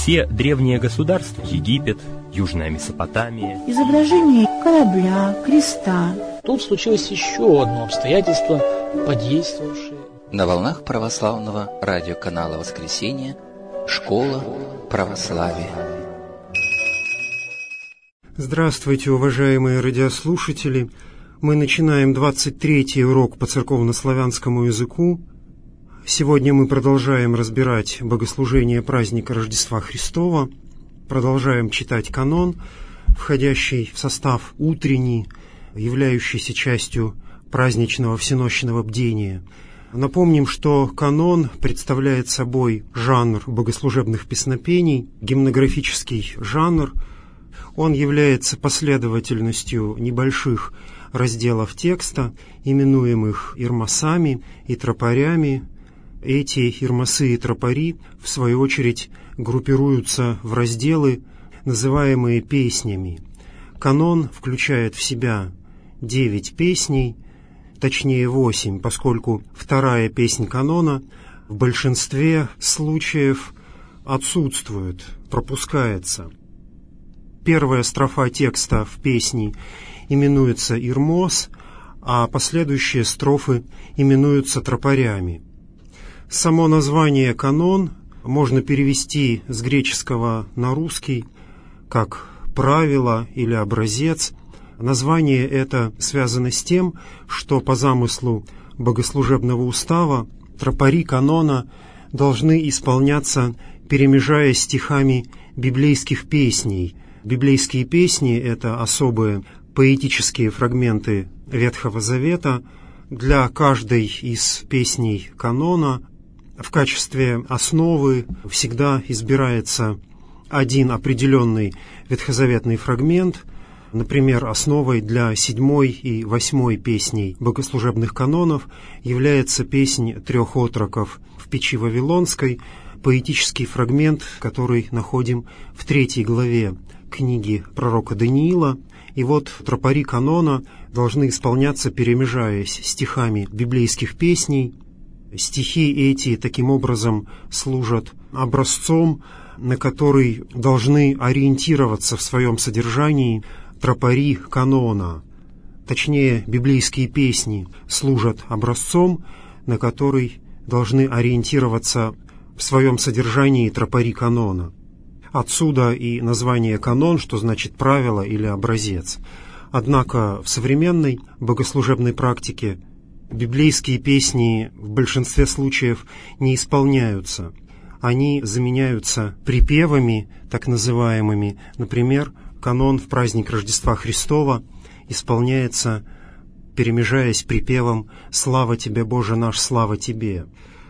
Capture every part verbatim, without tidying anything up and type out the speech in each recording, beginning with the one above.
Все древние государства, Египет, Южная Месопотамия, изображение корабля, креста. Тут случилось еще одно обстоятельство, подействовавшее. На волнах православного радиоканала «Воскресенье» «Школа православия». Здравствуйте, уважаемые радиослушатели! Мы начинаем двадцать третий урок по церковнославянскому языку. Сегодня мы продолжаем разбирать богослужение праздника Рождества Христова, продолжаем читать канон, входящий в состав утренний, являющийся частью праздничного всенощного бдения. Напомним, что канон представляет собой жанр богослужебных песнопений, гимнографический жанр. Он является последовательностью небольших разделов текста, именуемых ирмасами и тропарями. Эти ирмасы и тропари, в свою очередь, группируются в разделы, называемые песнями. Канон включает в себя девять песней, точнее восемь, поскольку вторая песнь канона в большинстве случаев отсутствует, пропускается. Первая строфа текста в песне именуется ирмос, а последующие строфы именуются тропарями. Само название «канон» можно перевести с греческого на русский как «правило» или «образец». Название это связано с тем, что по замыслу богослужебного устава тропари канона должны исполняться, перемежая стихами библейских песней. Библейские песни — это особые поэтические фрагменты Ветхого Завета. Для каждой из песней канона в качестве основы всегда избирается один определенный ветхозаветный фрагмент. Например, основой для седьмой и восьмой песней богослужебных канонов является песнь трех отроков в печи Вавилонской, поэтический фрагмент, который находим в третьей главе книги пророка Даниила. И вот тропари канона должны исполняться, перемежаясь стихами библейских песней. Стихи эти таким образом служат образцом, на который должны ориентироваться в своем содержании тропари канона. Точнее, библейские песни служат образцом, на который должны ориентироваться в своем содержании тропари канона. Отсюда и название «канон», что значит «правило» или «образец». Однако в современной богослужебной практике библейские песни в большинстве случаев не исполняются. Они заменяются припевами, так называемыми. Например, канон в праздник Рождества Христова исполняется, перемежаясь припевом «Слава Тебе, Боже наш, слава Тебе».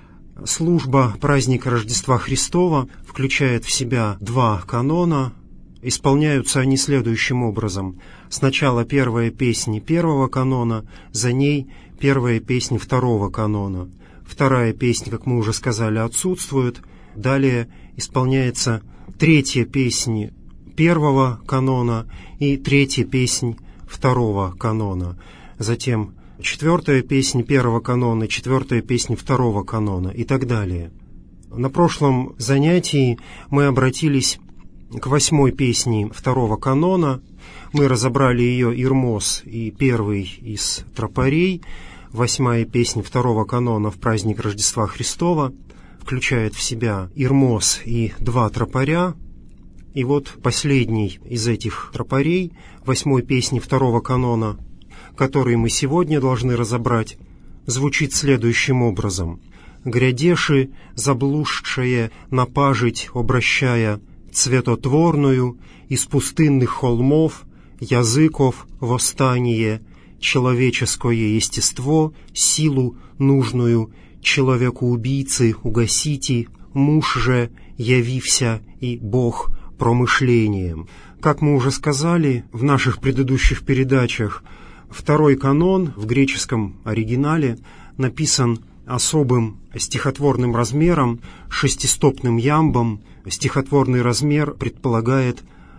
Служба праздника Рождества Христова включает в себя два канона. Исполняются они следующим образом. Сначала первая песня первого канона, за ней первая песня второго канона. Вторая песня, как мы уже сказали, отсутствует. Далее исполняется третья песня первого канона и третья песня второго канона. Затем четвертая песня первого канона, четвертая песня второго канона и так далее. На прошлом занятии мы обратились к восьмой песне второго канона. Мы разобрали ее ирмос и первый из тропарей. Восьмая песня второго канона в праздник Рождества Христова включает в себя ирмос и два тропаря. И вот последний из этих тропарей, восьмой песни второго канона, который мы сегодня должны разобрать, звучит следующим образом. «Грядеши, заблудшее, напажить, обращая цветотворную из пустынных холмов, языков восстание, человеческое естество, силу нужную, человеку-убийцы угасите, муж же явився и Бог промышлением». Как мы уже сказали в наших предыдущих передачах, второй канон в греческом оригинале написан особым стихотворным размером, шестистопным ямбом. Стихотворный размер предполагает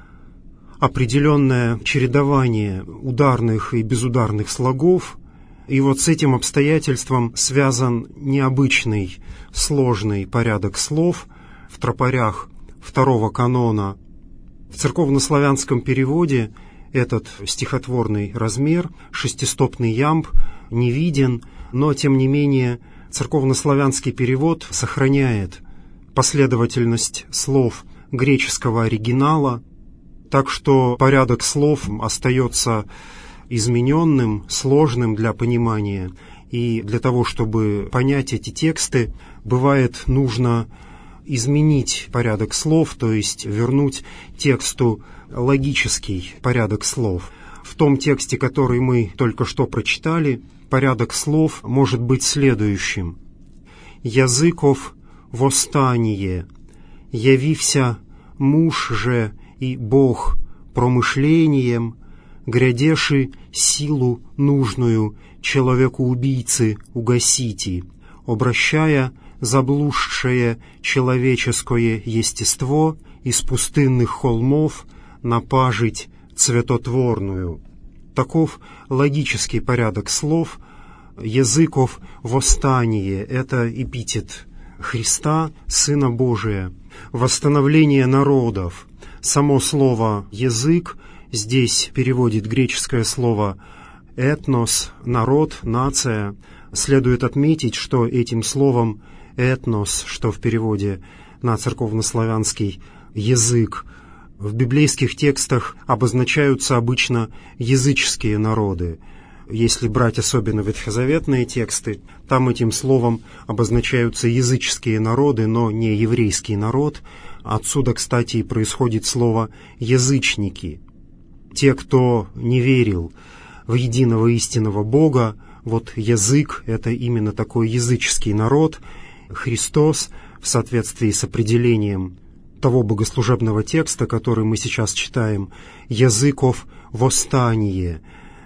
определенное чередование ударных и безударных слогов. И вот с этим обстоятельством связан необычный, сложный порядок слов. В тропарях второго канона. В церковнославянском переводе этот стихотворный размер, шестистопный ямб, не виден, но, тем не менее, церковнославянский перевод сохраняет последовательность слов греческого оригинала, так что порядок слов остается измененным, сложным для понимания, и для того, чтобы понять эти тексты, бывает нужно изменить порядок слов, то есть вернуть тексту логический порядок слов. В том тексте, который мы только что прочитали, порядок слов может быть следующим. «Языков восстание, явився муж же и Бог промышлением, грядеши силу нужную человеку-убийцы угасити, обращая заблудшее человеческое естество из пустынных холмов на пажить цветотворную». Таков логический порядок слов. «Языков восстание» — это эпитет Христа, Сына Божия. Восстановление народов. Само слово «язык» здесь переводит греческое слово «этнос», народ, нация. Следует отметить, что этим словом «этнос», что в переводе на церковнославянский язык, в библейских текстах обозначаются обычно языческие народы. Если брать особенно ветхозаветные тексты, там этим словом обозначаются языческие народы, но не еврейский народ. Отсюда, кстати, и происходит слово «язычники». Те, кто не верил в единого истинного Бога, вот язык — это именно такой языческий народ. Христос, в соответствии с определением того богослужебного текста, который мы сейчас читаем, «языков восстание».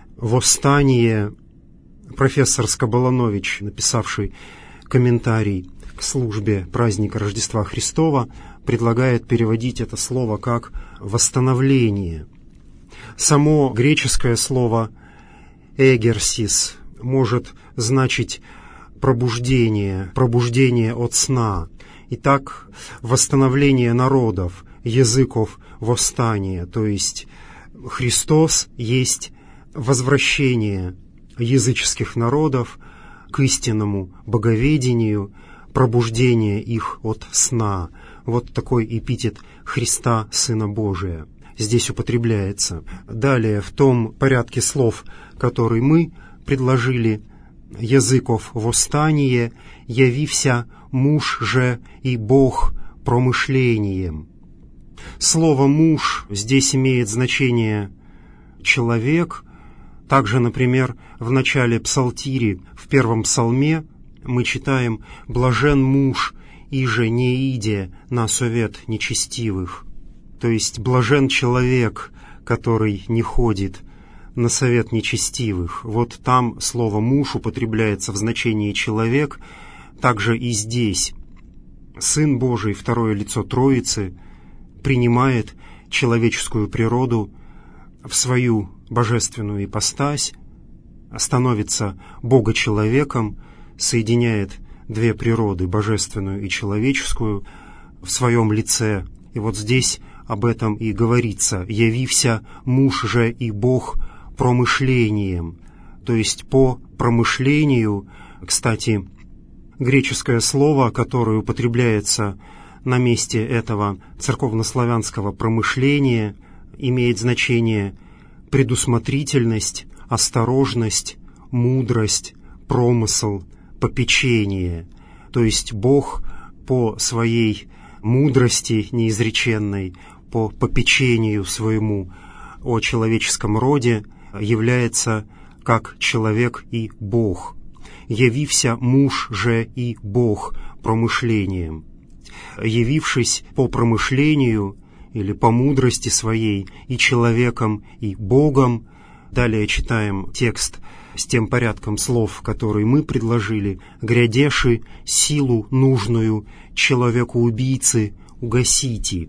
Восстание, профессор Скоболанович, написавший комментарий к службе праздника Рождества Христова, предлагает переводить это слово как «восстановление». Само греческое слово «эгерсис» может значить «пробуждение», «пробуждение от сна». Итак, восстановление народов, языков восстания, то есть Христос есть возвращение языческих народов к истинному боговедению, пробуждение их от сна. Вот такой эпитет Христа, Сына Божия, здесь употребляется. Далее, в том порядке слов, который мы предложили, «языков восстание, явився муж же и Бог промышлением». Слово «муж» здесь имеет значение «человек». Также, например, в начале псалтири, в первом псалме, мы читаем «блажен муж, иже не иде на совет нечестивых». То есть блажен человек, который не ходит на совет нечестивых. Вот там слово «муж» употребляется в значении «человек», также и здесь. Сын Божий, второе лицо Троицы, принимает человеческую природу в свою божественную ипостась, становится Бога-человеком, соединяет две природы, божественную и человеческую, в своем лице. И вот здесь об этом и говорится: «Явився муж же и Бог промышлением», то есть по промышлению. Кстати, греческое слово, которое употребляется на месте этого церковнославянского промышления, имеет значение предусмотрительность, осторожность, мудрость, промысл, попечение. То есть Бог по своей мудрости неизреченной, по попечению своему о человеческом роде является как человек и Бог. «Явився муж же и Бог промышлением». Явившись по промышлению или по мудрости своей и человеком, и Богом. Далее читаем текст с тем порядком слов, который мы предложили: «Грядеши силу нужную человеку-убийцы угасити».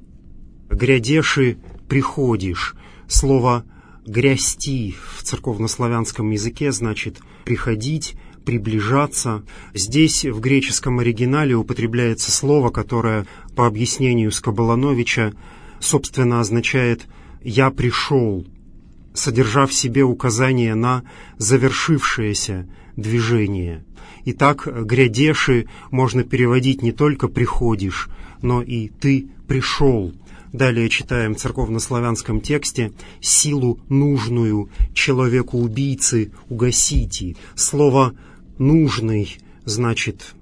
«Грядеши» — «приходишь». Слово «грясти» в церковнославянском языке значит «приходить», приближаться. Здесь в греческом оригинале употребляется слово, которое, по объяснению Скоболоновича, собственно означает «я пришел», содержа в себе указание на завершившееся движение. Итак, «грядеши» можно переводить не только «приходишь», но и «ты пришел». Далее читаем в церковнославянском тексте «силу нужную человеку-убийцы угасите». Слово «нужный» значит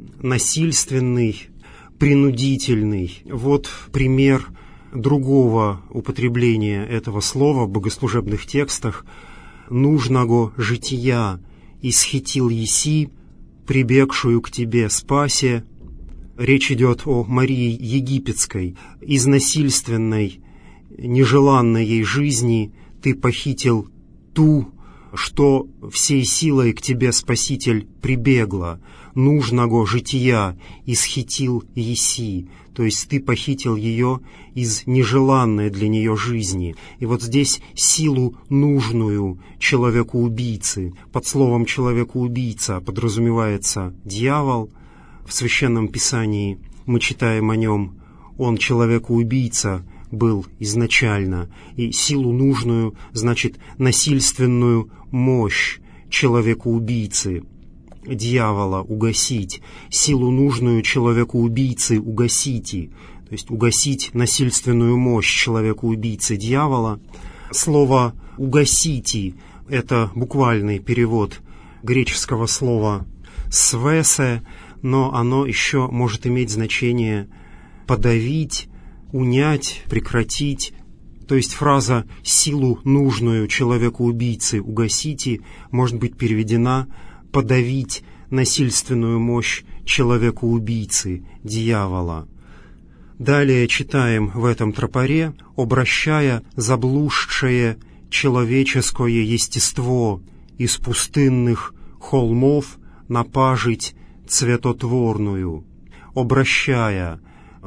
насильственный, принудительный. Вот пример другого употребления этого слова в богослужебных текстах. «Нужного жития исхитил еси, прибегшую к тебе спасе». Речь идет о Марии Египетской. «Из насильственной, нежеланной ей жизни ты похитил ту, что всей силой к тебе Спаситель прибегла. Нужного жития исхитил еси». То есть ты похитил ее из нежеланной для нее жизни. И вот здесь силу нужную человеку-убийцы. Под словом «человеку-убийца» подразумевается дьявол. В Священном Писании мы читаем о нем: он человеку-убийца был изначально. И силу нужную, значит, насильственную мощь человеку-убийцы, дьявола, угасить. Силу нужную человеку-убийцы угасите. То есть угасить насильственную мощь человеку-убийцы, дьявола. Слово «угасите» — это буквальный перевод греческого слова «свесе», но оно еще может иметь значение подавить, унять, прекратить. То есть фраза «силу нужную человеку-убийцы угасите» может быть переведена «подавить насильственную мощь человеку-убийцы, дьявола». Далее читаем в этом тропаре: «обращая заблудшее человеческое естество из пустынных холмов на пажить цветотворную». Обращая,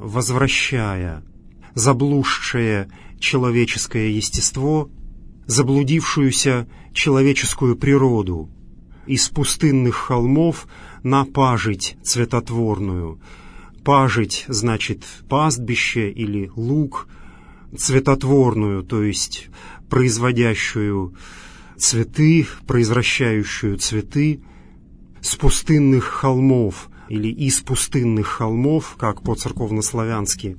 возвращая заблудшее человеческое естество, заблудившуюся человеческую природу из пустынных холмов на пажить цветотворную. Пажить значит пастбище или луг, цветотворную, то есть производящую цветы, произвращающую цветы, с пустынных холмов или из пустынных холмов, как по-церковнославянски.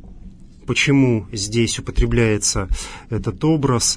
Почему здесь употребляется этот образ?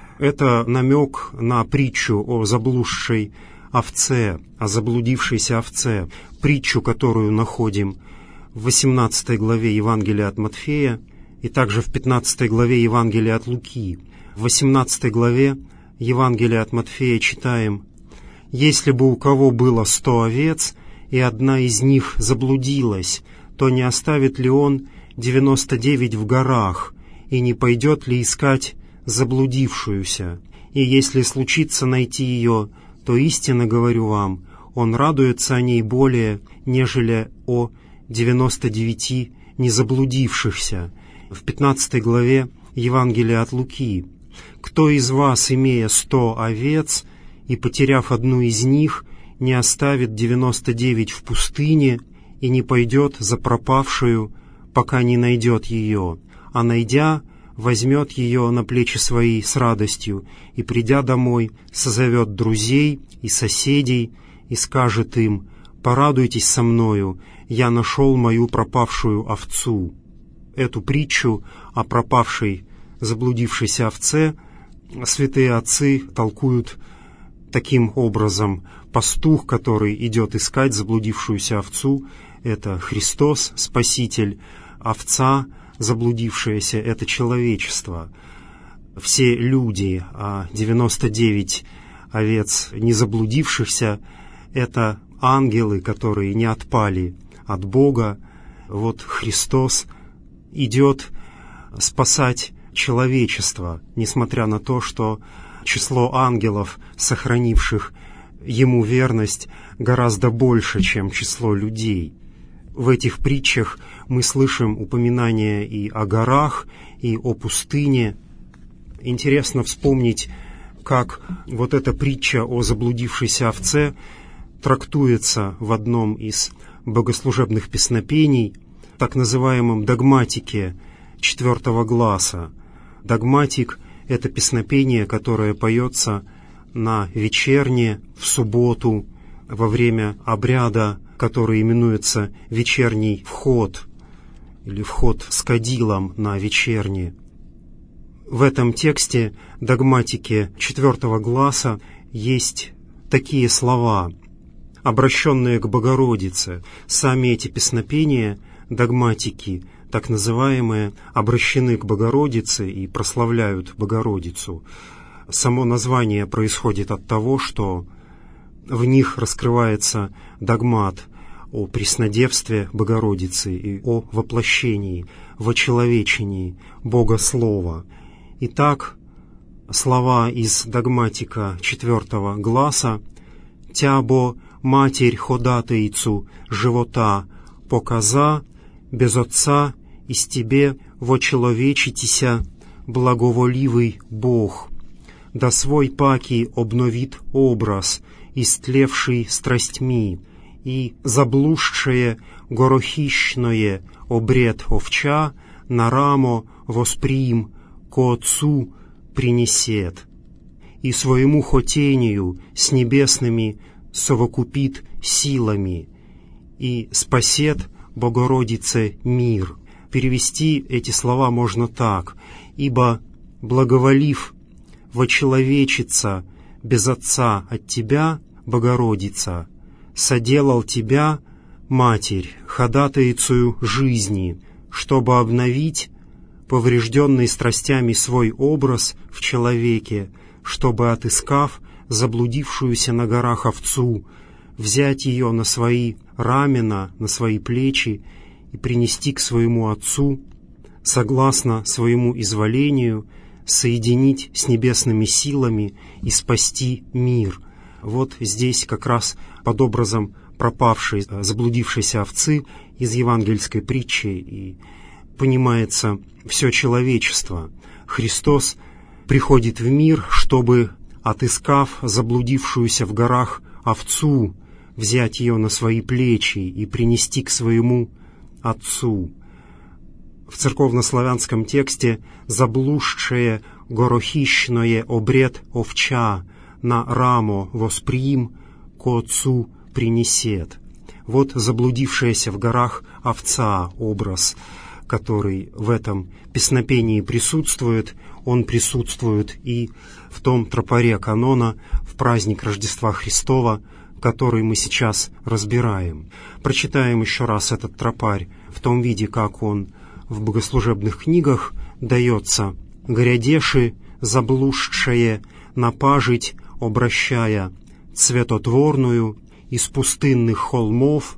Это намек на притчу о заблудшей овце, о заблудившейся овце, притчу, которую находим в восемнадцатой главе Евангелия от Матфея и также в пятнадцатой главе Евангелия от Луки. В восемнадцатой главе Евангелия от Матфея читаем: «Если бы у кого было сто овец, и одна из них заблудилась, то не оставит ли он девяносто девять в горах, и не пойдет ли искать заблудившуюся? И если случится найти ее, то истинно говорю вам, он радуется о ней более, нежели о девяноста девяти незаблудившихся». В пятнадцатой главе Евангелия от Луки: «Кто из вас, имея сто овец, и, потеряв одну из них, не оставит девяносто девять в пустыне и не пойдет за пропавшую, пока не найдет ее, а найдя, возьмет ее на плечи свои с радостью, и, придя домой, созовет друзей и соседей и скажет им: порадуйтесь со мною, я нашел мою пропавшую овцу». Эту притчу о пропавшей, заблудившейся овце святые отцы толкуют таким образом: пастух, который идет искать заблудившуюся овцу, это Христос, Спаситель, овца, заблудившаяся, это человечество. Все люди, а девяносто девять овец не заблудившихся, это ангелы, которые не отпали от Бога. Вот Христос идет спасать человечество, несмотря на то, что число ангелов, сохранивших Ему верность, гораздо больше, чем число людей. В этих притчах мы слышим упоминания и о горах, и о пустыне. Интересно вспомнить, как вот эта притча о заблудившейся овце трактуется в одном из богослужебных песнопений, так называемом догматике четвертого гласа. Догматик — это песнопение, которое поется на вечерне, в субботу, во время обряда, который именуется вечерний вход или вход с кадилом на вечерне. В этом тексте догматики четвертого гласа есть такие слова, обращенные к Богородице. Сами эти песнопения, догматики, так называемые, обращены к Богородице и прославляют Богородицу. Само название происходит от того, что в них раскрывается догмат о преснодевстве Богородицы и о воплощении, вочеловечении Бога Слова. Итак, слова из догматика четвертого гласа: «Тябо, Матерь ходатайцу живота, показа, без Отца из Тебе вочеловечитися, благоволивый Бог, да свой паки обновит образ, истлевший страстьми, и заблудшее горохищное обред овча на рамо восприим, ко Отцу принесет, и своему хотению с небесными совокупит силами, и спасет Богородице мир». Перевести эти слова можно так: «Ибо, благоволив вочеловечиться без Отца от Тебя, Богородица, соделал Тебя, Матерь, ходатайцею жизни, чтобы обновить поврежденный страстями свой образ в человеке, чтобы, отыскав заблудившуюся на горах овцу, взять ее на свои рамена, на свои плечи и принести к своему Отцу, согласно своему изволению, соединить с небесными силами и спасти мир». Вот здесь как раз под образом пропавшей, заблудившейся овцы из евангельской притчи и понимается все человечество. Христос приходит в мир, чтобы, отыскав заблудившуюся в горах овцу, взять ее на свои плечи и принести к своему Отцу. В церковнославянском тексте «заблудшее горохищное обред овча на рамо восприим, ко Отцу принесет». Вот заблудившаяся в горах овца, образ, который в этом песнопении присутствует, он присутствует и в том тропаре канона в праздник Рождества Христова, который мы сейчас разбираем. Прочитаем еще раз этот тропарь в том виде, как он в богослужебных книгах дается: «Грядеши заблудшее напажить, обращая цветотворную из пустынных холмов,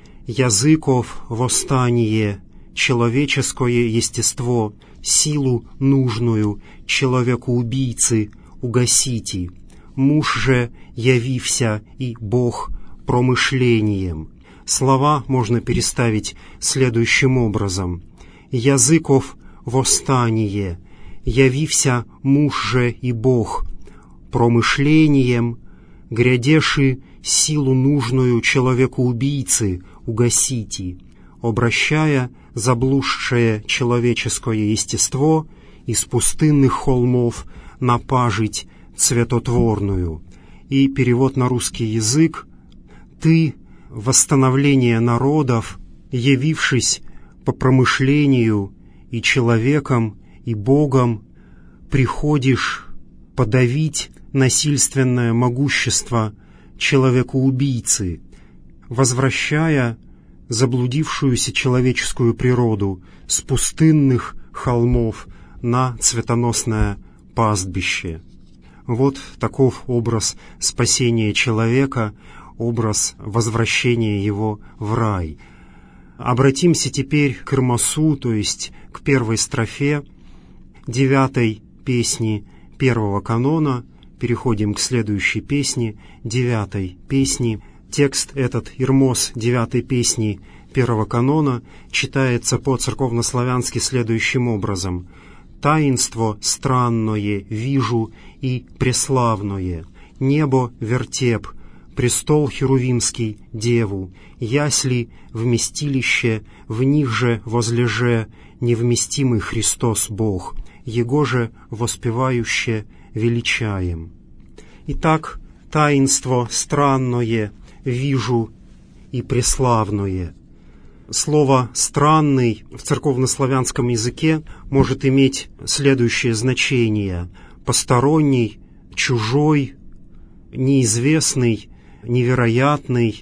языков восстание, человеческое естество, силу нужную человеку-убийцы угасите. Муж же явився и Бог промышлением». Слова можно переставить следующим образом: «Языков восстание, явився муж же и Бог промышлением, грядеши силу нужную человеку-убийцы угасите, обращая заблудшее человеческое естество из пустынных холмов напажить цветотворную». И перевод на русский язык: «Ты, восстановление народов, явившись по промышлению и человеком, и Богом, приходишь подавить насильственное могущество человеку-убийцы, возвращая заблудившуюся человеческую природу с пустынных холмов на цветоносное пастбище». Вот таков образ спасения человека, образ возвращения его в рай. Обратимся теперь к Ирмасу, то есть к первой строфе девятой песни первого канона. Переходим к следующей песне, девятой песни. Текст этот, Ирмос девятой песни первого канона, читается по-церковнославянски следующим образом: «Таинство странное вижу и преславное, небо вертеп престол херувимский, деву, ясли вместилище, в них же возлеже невместимый Христос Бог, Его же воспевающе величаем. Итак, таинство странное вижу и преславное. Слово «странный» в церковнославянском языке может иметь следующее значение: посторонний, чужой, неизвестный, невероятный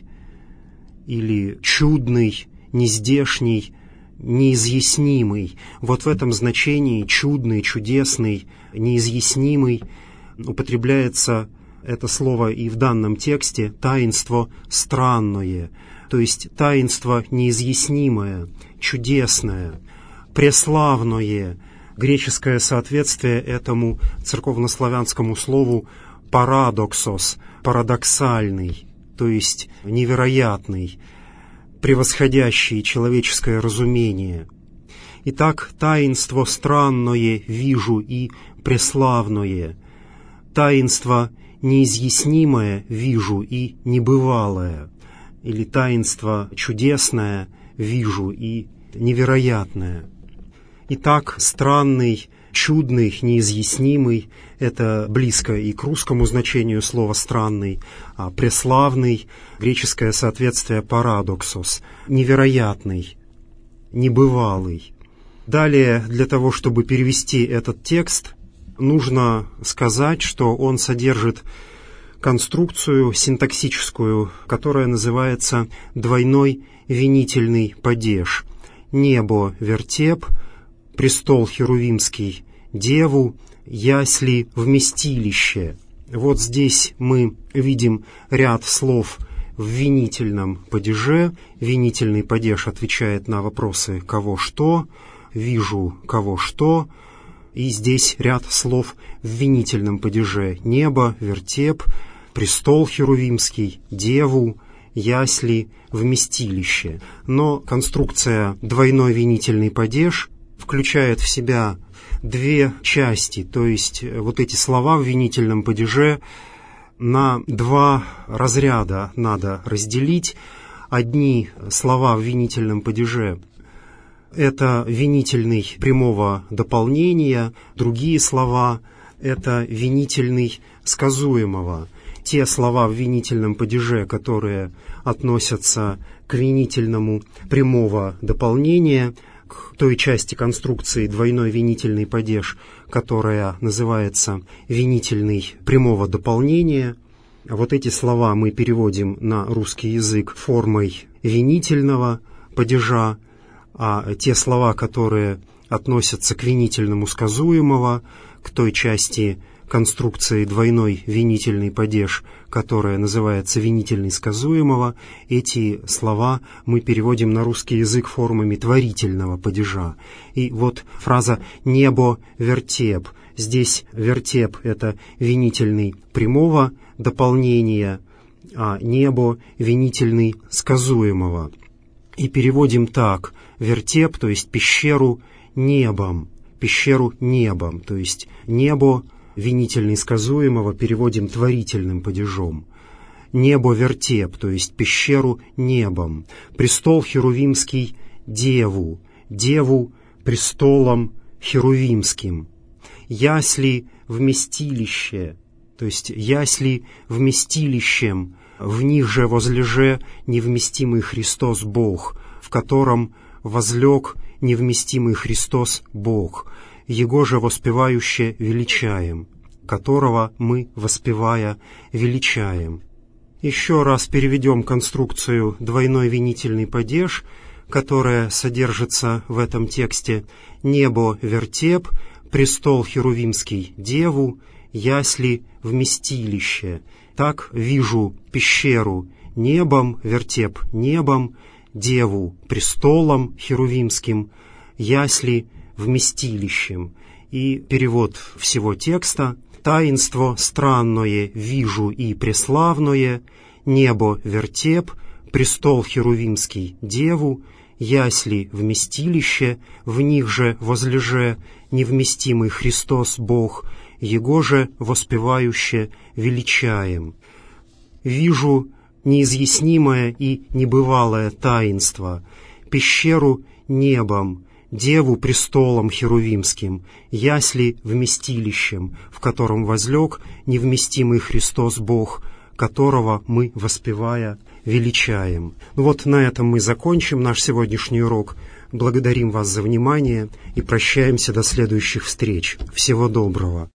или чудный, нездешний, неизъяснимый. Вот в этом значении чудный, чудесный, неизъяснимый употребляется это слово и в данном тексте таинство странное, то есть таинство неизъяснимое, чудесное, преславное. Греческое соответствие этому церковнославянскому слову парадоксос, парадоксальный, то есть невероятный, превосходящий человеческое разумение. Итак, таинство странное вижу и преславное, таинство неизъяснимое вижу и небывалое, или таинство чудесное вижу и невероятное. Итак, странный, чудный, неизъяснимый — это близко и к русскому значению слова «странный», а преславный — греческое соответствие парадоксос, невероятный, небывалый. Далее, для того, чтобы перевести этот текст, нужно сказать, что он содержит конструкцию синтаксическую, которая называется двойной винительный падеж. Небо — вертеп, престол херувимский — деву, ясли — вместилище. Вот здесь мы видим ряд слов в винительном падеже. Винительный падеж отвечает на вопросы «кого что», «вижу кого что». И здесь ряд слов в винительном падеже: небо, вертеп, престол херувимский, деву, ясли, вместилище. Но конструкция двойной винительный падеж включает в себя две части, то есть вот эти слова в винительном падеже на два разряда надо разделить. Одни слова в винительном падеже — это винительный прямого дополнения, другие слова — это винительный сказуемого. Те слова в винительном падеже, которые относятся к винительному прямого дополнения, к той части конструкции двойной винительный падеж, которая называется винительный прямого дополнения. Вот эти слова мы переводим на русский язык формой винительного падежа, а те слова, которые относятся к винительному сказуемого, к той части конструкции двойной винительный падеж, которая называется винительный сказуемого, эти слова мы переводим на русский язык формами творительного падежа. И вот фраза «небо вертеп». Здесь вертеп — это винительный прямого дополнения, а небо — винительный сказуемого. И переводим так: вертеп, то есть пещеру, небом, пещеру небом, то есть небо винительный сказуемого переводим творительным падежом. Небо вертеп, то есть пещеру небом. Престол херувимский деву, деву престолом херувимским. Ясли вместилище, то есть ясли вместилищем, в них же возлеже невместимый Христос Бог, в котором возлег невместимый Христос Бог, Его же воспевающе величаем, которого мы, воспевая, величаем. Еще раз переведем конструкцию двойной винительный падеж, которая содержится в этом тексте: небо вертеп, престол херувимский деву, ясли вместилище. Так вижу пещеру небом, вертеп небом, деву престолом херувимским, ясли вместилищем. И перевод всего текста: таинство странное вижу и преславное, небо вертеп, престол херувимский деву, ясли вместилище, в них же возлеже невместимый Христос Бог, Его же воспевающе величаем. вижу неизъяснимое и небывалое таинство, пещеру небом, Деву престолом херувимским, ясли вместилищем, в котором возлег невместимый Христос Бог, которого мы, воспевая, величаем. Вот на этом мы закончим наш сегодняшний урок. Благодарим вас за внимание и прощаемся до следующих встреч. Всего доброго.